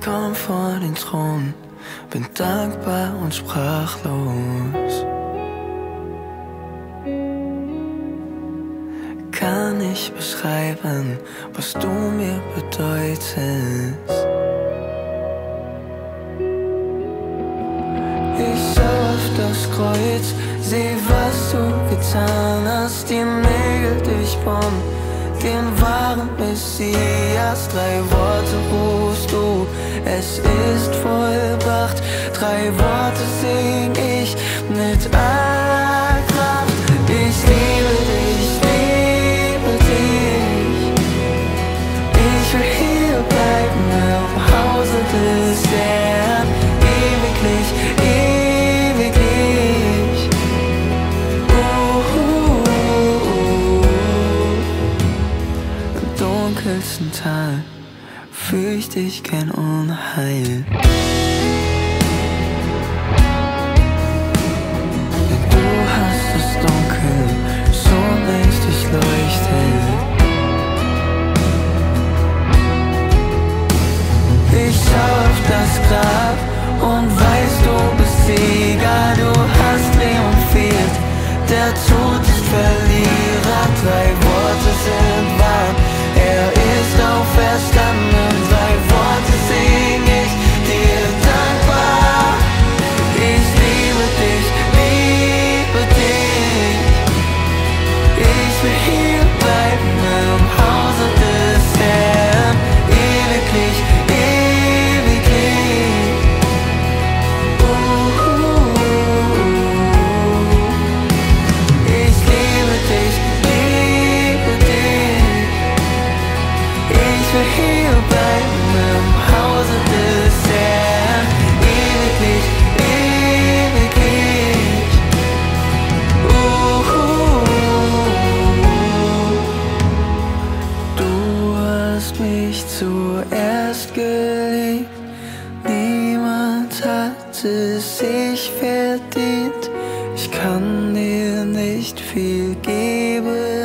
komm vor den Thron, bin dankbar und sprachlos. Kann nicht beschreiben, was du mir bedeutest. Ich schau auf das Kreuz, seh, was du getan hast, die Nägel durchbohren, den wahren Messias. 3 Worte rufst du, es ist vollbracht. 3 Worte sing ich mit aller Kraft. Ich liebe dich, liebe dich. Ich will hier bleiben im Hause des Herrn, ewiglich, ewiglich. Im dunkelsten Tal fürcht ich kein Unheil. Denn du hast das Dunkel so längst durchleuchtet. Ich schau auf das Grab und weiß, du bist Sieger. Du hast triumphiert, der Tod ist Verlierer. 3 Worte sind wahr, er ist auferstanden. 3 Worte sing ich dir dankbar. Ich liebe dich, liebe dich. Ich will hier bleiben im Hause des Herrn, ewiglich, ewiglich. Ich liebe dich, liebe dich. Ich will hier bleiben im Hause des Herrn, ewiglich, ewiglich. Du hast mich zuerst geliebt, niemand hat es sich verdient. Ich kann dir nicht viel geben,